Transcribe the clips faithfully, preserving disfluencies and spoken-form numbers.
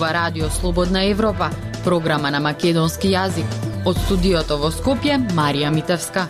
Ова радио Слободна Европа, програма на македонски јазик. Од студиото во Скопје, Марија Митевска.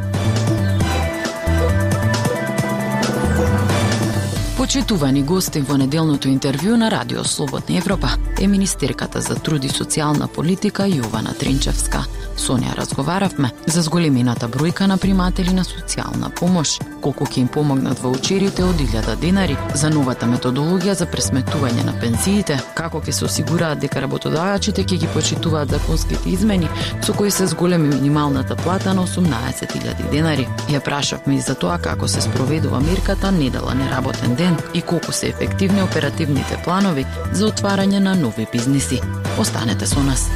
Почитувани гости во неделното интервју на Радио Слободна Европа е министерката за труд и социјална политика Јована Тринчевска. Со неја разговаравме за зголемината бројка на приматели на социјална помош, колку ќе им помогнат ваучерите од илјада денари, за новата методологија за пресметување на пензиите, како ќе се осигураат дека работодавачите ќе ги почитуваат законските измени со кои се зголеми минималната плата на осумнаесет илјади денари. Ја прашавме и за тоа како се спроведува мерката недела неработен ден и колку се ефективни оперативните планови за отварање на нови бизниси. Останете со нас.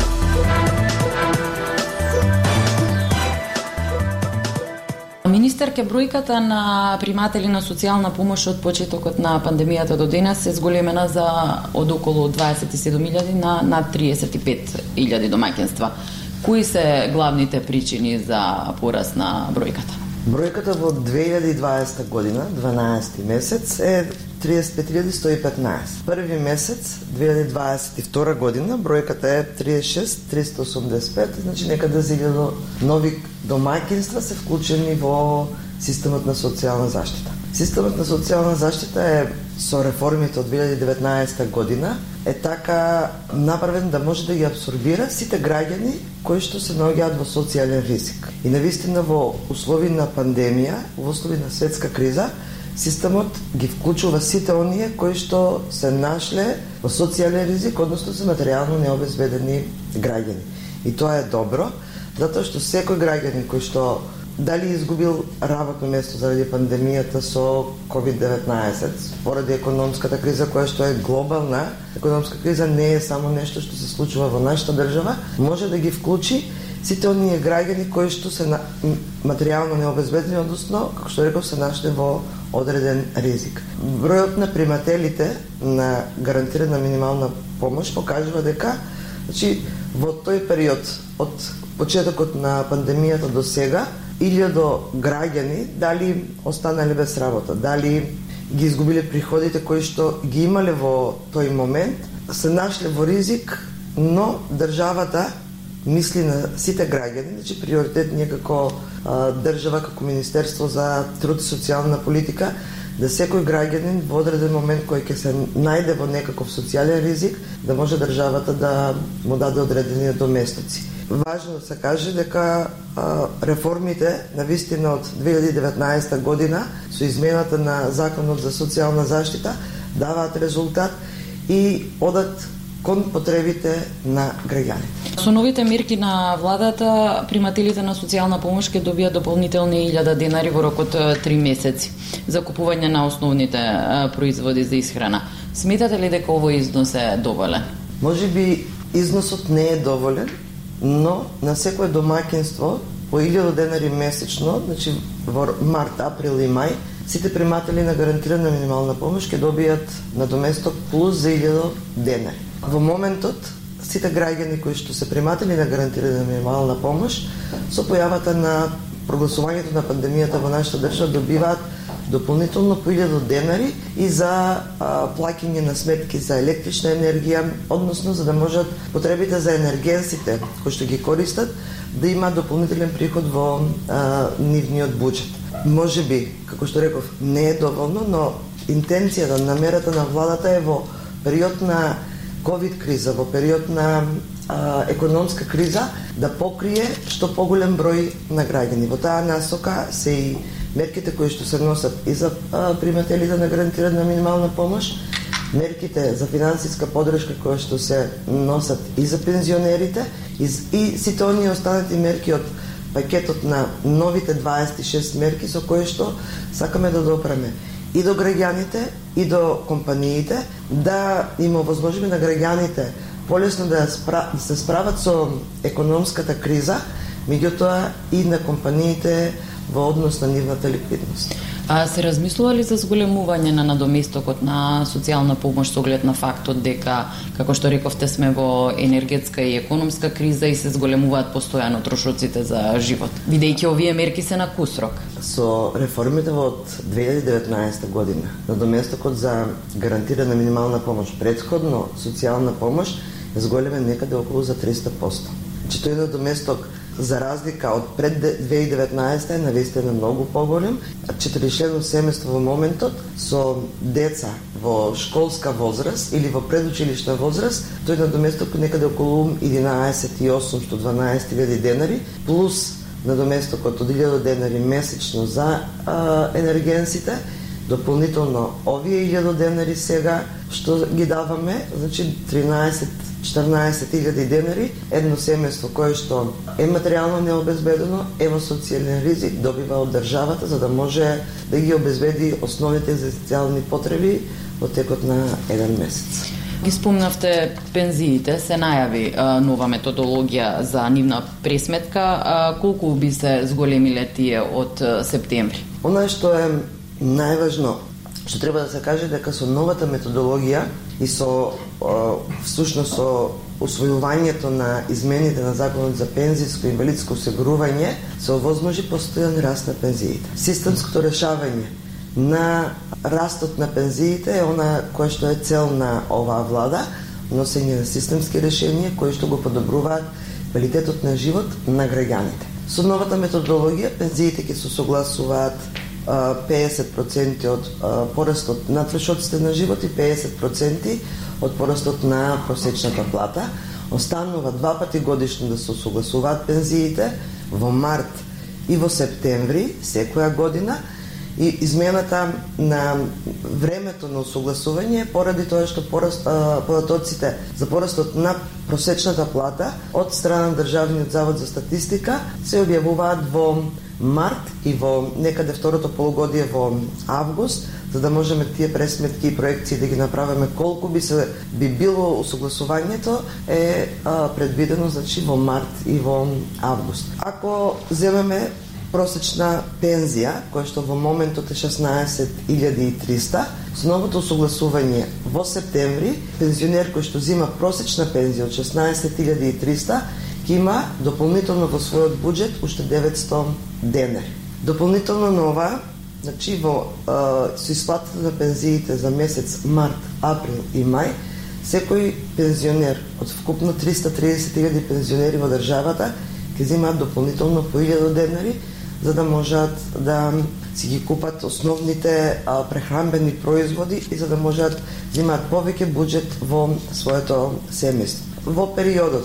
Министерке, бројката на приматели на социјална помош од почетокот на пандемијата до денес се зголемена за од околу дваесет и седум илјади на над триесет и пет илјади домаќинства. Кои се главните причини за пораст на бројката? Бројката во две илјади и дваесета година, дванаесети месец, е триесет и пет илјади сто и петнаесет. Први месец, две илјади дваесет и втора година, бројката е триесет и шест триста осумдесет и пет, значи некаде за илјада нови домаќинства се вклучени во системот на социјална заштита. Системот на социјална заштита е со реформите од две илјади и деветнаесета година е така направен да може да ги абсорбира сите граѓани кои што се наоѓаат во социјален ризик. И навистина во услови на пандемија, во услови на светска криза, системот ги вклучува сите оние кои што се нашле во социјален ризик, односно се материјално необезбедени граѓани. И тоа е добро, затоа што секој граѓанин кој што дали изгубил работно место заради пандемијата со ковид деветнаесет, поради економската криза која што е глобална, економска криза не е само нешто што се случува во нашата држава, може да ги вклучи сите оние граѓани кои што се на, материјално необезбедени, односно, како што реков, се нашли во одреден ризик. Бројот на примателите на гарантирана минимална помош покажува дека, значи, во тој период од почетокот на пандемијата до сега, илјадо граѓани дали останале без работа, дали ги изгубиле приходите кои што ги имале во тој момент, се нашле во ризик, но државата мисли на сите граѓани, значи приоритет ние како а, држава, како Министерство за труд и социјална политика, да секој граѓанин во одреден момент кој ќе се најде во некаков социјален ризик, да може државата да му даде одредени доместоци. Важно да се каже дека а, реформите на вистина од две илјади и деветнаесета година со измената на Законот за социјална заштита даваат резултат и одат кон потребите на граѓаните. Со новите мерки на владата, примателите на социјална помош ќе добијат дополнителни илјада денари во рок од три месеци за купување на основните производи за исхрана. Сметате ли дека овој износ е доволен? Можеби износот не е доволен, но на секое домаќинство по илјада денари месечно, значи во март, април и мај, сите приматели на гарантирана минимална помош ќе добијат надоместок плюс за илјада денари. Во моментот, сите граѓани кои што се приматели на гарантирана минимална помош, со појавата на прогласувањето на пандемијата во нашата држава добиваат дополнително по илјада денари и за а, плаќање на сметки за електрична енергија, односно за да можат потребите за енергенсите кои што ги користат да има дополнителен приход во а, нивниот буџет. Може би, како што реков, не е доволно, но интенцијата, намерата на владата е во период на ковид криза, во период на а, економска криза да покрие што поголем број на граѓани. Во таа насока се и мерките кои што се носат и за а, примателите на гарантирана минимална помош, мерките за финансиска подршка кои што се носат и за пензионерите и, и сите оние останати мерки од пакетот на новите дваесет и шест мерки со кои што сакаме да допреме и до граѓаните и до компаниите, да им овозможиме на граѓаните полесно да, спра, да се справат со економската криза, меѓутоа и на компаниите во однос на нивната ликвидност. А се размислува ли за зголемување на надоместокот на социјална помош со оглед на фактот дека, како што рековте, сме во енергетска и економска криза и се зголемуваат постојано трошоците за живот, бидејќи овие мерки се на кусрок? Со реформите од две илјади и деветнаесета година, надоместокот за гарантирана минимална помош, претходно социјална помош, е зголемен некаде околу за триста проценти. Значи тој надоместок, за разлика од пред две илјади и деветнаесета, е навистина многу поголем. четиришлено семејство во моментот со деца во школска возраст или во предучилишна возраст, тој надоместок некаде околу единаесет и осумстотини до дванаесет илјади денари, плюс надоместокот од илјада денари месечно за а, енергенсите, дополнително овие илјада денари сега што ги даваме, значи тринаесет четрнаесет илјади денари, едно семејство кое што е материјално необезбедено, е во социјален ризик, добива од државата за да може да ги обезбеди основните екзистенцијални потреби во текот на еден месец. Ги спомнавте пензиите, се најави а, нова методологија за нивна пресметка. А, колку би се зголемиле тие од а, септември? Она што е најважно, што треба да се каже, дека со новата методологија и со всушност со усвојувањето на измените на Законот за пензиско и инвалидско осигурување се овозможи постојан раст на пензиите. Системското решавање на растот на пензиите е она кое што е цел на оваа влада, носење на системски решенија кои што го подобруваат квалитетот на живот на граѓаните. Со новата методологија пензиите ќе се согласуваат пеесет проценти од порастот на трошоците на живот и пеесет проценти од порастот на просечната плата. Останува два пати годишно да се согласуваат пензиите во март и во септември секоја година, и измената на времето на согласување поради тоа што пораст, податоците за порастот на просечната плата од страна на Државниот завод за статистика се објавуваат во март и во некаде второто полугодие во август, за да можеме тие пресметки и проекции да ги направиме колку би се би било усогласувањето е а, предвидено, значи во март и во август. Ако земеме просечна пензија, која што во моментот е шеснаесет илјади и триста, со новото усогласување во септември, пензионер кој што зима просечна пензија од шеснаесет илјади и триста, ќе има дополнително во својот буџет уште деветсто денари. Дополнително на ова, значи во а, со исплатата на пензиите за месец март, април и мај, секој пензионер од вкупно триста триесет илјади пензионери во државата ќе земаат дополнително по илјада денари, за да можат да си ги купат основните а, прехранбени производи и за да можат да имаат повеќе буџет во своето семејство. Во периодот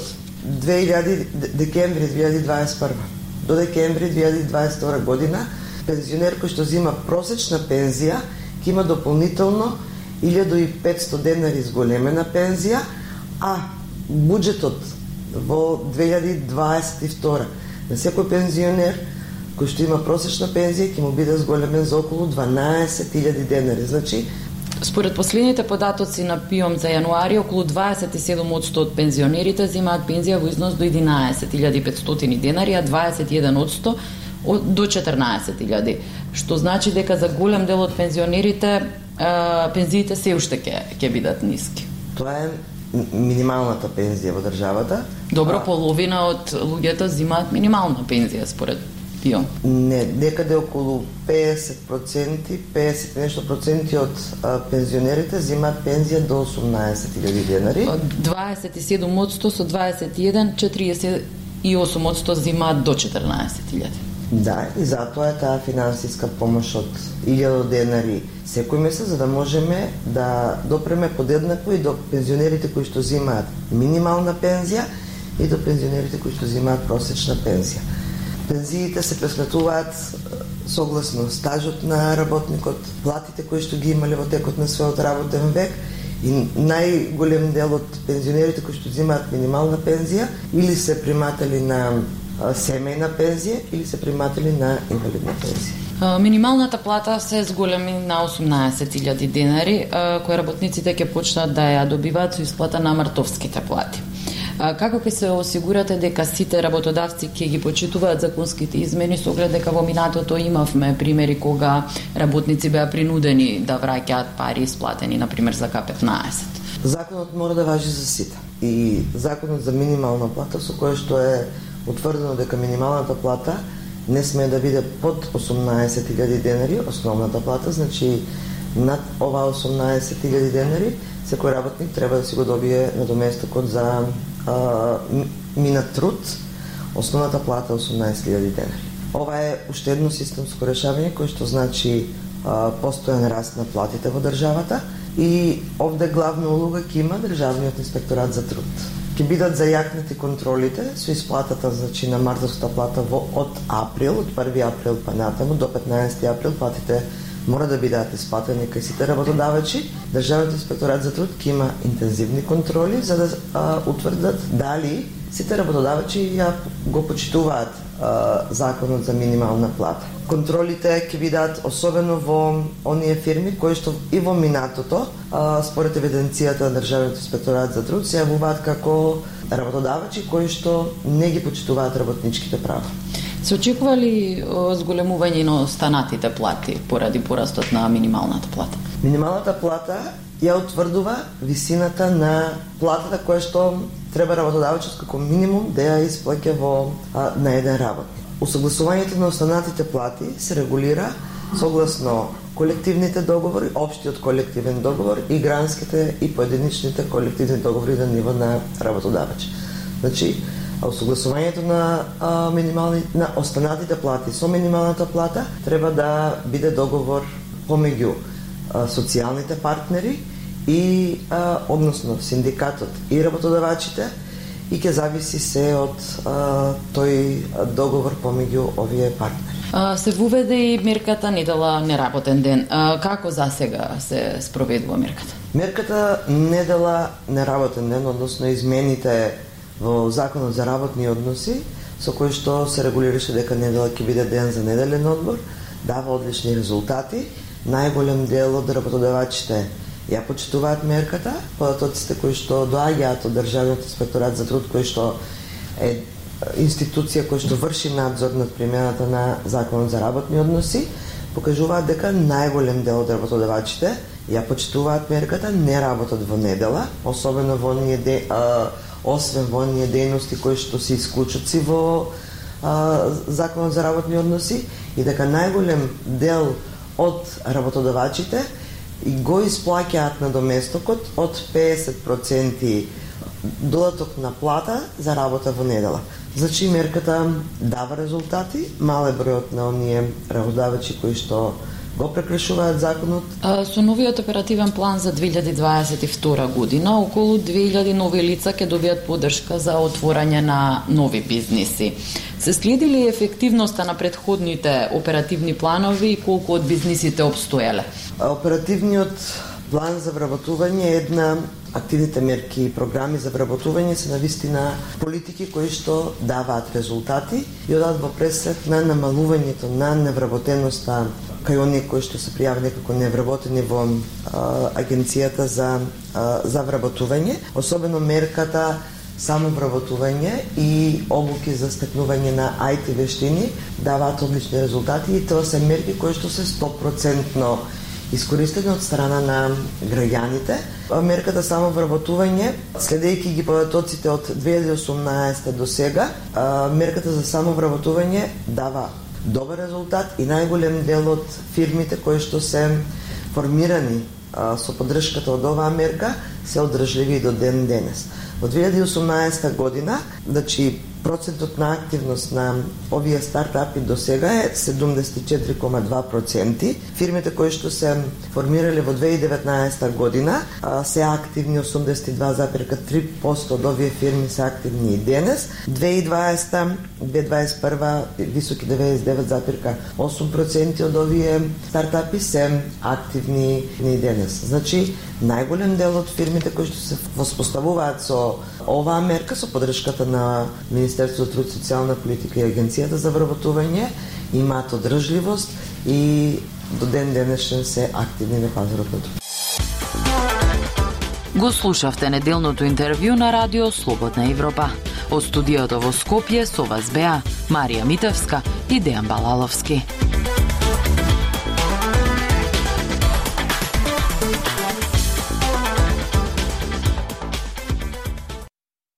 декември две илјади дваесет и прва до декември две илјади дваесет и втора година, пензионер кој што зима просечна пензија ќе има дополнително илјада и петсто денари зголемена пензија, а буџетот во две илјади дваесет и втора на секој пензионер кој што има просечна пензија ќе му биде зголемен за околу дванаесет илјади денари. Значи, според последните податоци на ПИОМ за јануари, околу дваесет и седум одсто од пензионерите земаат пензија во износ до единаесет илјади и петстотини денари, а дваесет и еден одсто до четрнаесет илјади, што значи дека за голем дел од пензионерите пензиите се уште ќе ќе бидат ниски. Тоа е минималната пензија во државата. Добро, половина од луѓето земаат минимална пензија според ПИОМ. Не, некаде околу пеесет проценти, пеесет нешто проценти од а, пензионерите земаат пензија до осумнаесет илјади денари. дваесет и седум одсто со дваесет и еден, четириесет и осум одсто земаат до четрнаесет илјади. Да, и затоа е таа финансиска помош од илјада денари секој месец, за да можеме да допреме подеднакво и до пензионерите кои што земаат минимална пензија и до пензионерите кои што земаат просечна пензија. Пензиите се пресметуваат согласно стажот на работникот, платите кои што ги имале во текот на својот работен век, и најголем дел од пензионерите кои што земаат минимална пензија или се приматели на семејна пензија или се приматели на инвалидна пензија. Минималната плата се зголеми на осумнаесет илјади денари, кои работниците ќе почнат да ја добиваат со исплата на мартовските плати. Како ќе се осигурате дека сите работодавци ќе ги почитуваат законските измени со оглед дека во минатото имавме примери кога работници беа принудени да враќаат пари исплатени на пример за К петнаесет? Законот мора да важи за сите. И законот за минимална плата со кој што е утврдено дека минималната плата не смее да биде под осумнаесет илјади денари, основната плата, значи над ова осумнаесет илјади денари, секој работник треба да си го добие надоместокот за а, минат труд, основната плата е осумнаесет илјади денари. Ова е уште едно системско решавање кој што значи а, постојан раст на платите во државата и овде главна улога ќе има Државниот инспекторат за труд. Ќе бидат зајакнати контролите со исплатата значи на мартовската плата во од април, од први април па натаму до петнаесети април платите мора да бидат исплатени кај сите работодавачи. Државниот инспекторат за труд ќе има интензивни контроли за да а, утврдат дали сите работодавачи ја го почитуваат а, законот за минимална плата. Контролите ќе бидат особено во оние фирми кои што и во минатото, а, според евиденцијата на Државниот инспекторат за труд, се јавуваат како работодавачи кои што не ги почитуваат работничките права. Се очекува ли зголемување на останатите плати поради порастот на минималната плата? Минималната плата ја утврдува висината на платата која што треба работодавачот како минимум да ја исплаќа во а, на еден работник. Усогласувањето на останатите плати се регулира согласно колективните договори, општиот колективен договор и гранските и поединичните колективни договори на ниво на работодавач. Значи, усогласувањето на а, минимални на останатите плати со минималната плата треба да биде договор помеѓу а, социјалните партнери и а, односно синдикатот и работодавачите и ќе зависи се од а, тој договор помеѓу овие партнери. А, се воведе и мерката недела неработен ден. А, како за сега се спроведува мерката? Мерката недела неработен ден, односно измените во Законот за работни односи, со кој што се регулираше дека недела ќе биде ден за неделен одмор, дава одлични резултати. Најголем дел од работодавачите ја почитуваат мерката, податоците кои што доаѓаат од Државниот инспекторат за труд, кој што е институција која што врши надзор над примената на Законот за работни односи, покажуваат дека најголем дел од работодавачите ја почитуваат мерката, не работат во недела, особено во оние де, а, освен во оние дејности кои што се исклучоци во а, Законот за работни односи и дека најголем дел од работодавачите и го исплаќаат на доместокот од педесет проценти додаток на плата за работа во недела. Значи мерката дава резултати, мал е бројот на оние работодавачи кои што го прекршуваат законот. А, со новиот оперативен план за две илјади дваесет и втора година, околу две илјади нови лица ќе добијат поддршка за отворање на нови бизниси. Се следи ли ефективноста на претходните оперативни планови и колку од бизнисите обстоеле? Оперативниот план за вработување е една активните мерки и програми за вработување се навистина политики кои што даваат резултати и одат во преслед на намалувањето на невработеноста кај оние кои што се пријавени како невработени во а, агенцијата за а, за вработување, особено мерката само вработување и обуки за стекнување на ај ти вештини даваат одлични резултати и тоа се мерки кои што се сто проценти искористени од страна на граѓаните. Мерката само вработување, следејќи ги податоците од две илјади и осумнаесета до сега, мерката за само вработување дава добар резултат и најголем дел од фирмите кои што се формирани а, со поддршката од оваа мерка се одржливи до ден денес. Во две илјади и осумнаесета година, значи процентот на активност на овие стартапи до сега е седумдесет и четири кoma два проценти. Фирмите кои што се формирале во две илјади и деветнаесета година а, се активни осумдесет и два запирка три проценти од овие фирми се активни и денес. две илјади и дваесета две илјади дваесет и прва високи деветдесет и девет запирка осум проценти од овие стартапи се активни и денес. Значи, најголем дел од фирмите кои што се воспоставуваат со оваа мерка, со поддршката на Министерството за труд, социјална политика и Агенцијата за вработување, имаат одржливост и до ден денешен се активни на пазарот на труд. Го слушавте неделното интервју на Радио Слободна Европа. Од студиото во Скопје со вас беа Марија Митевска и Дејан Балаловски.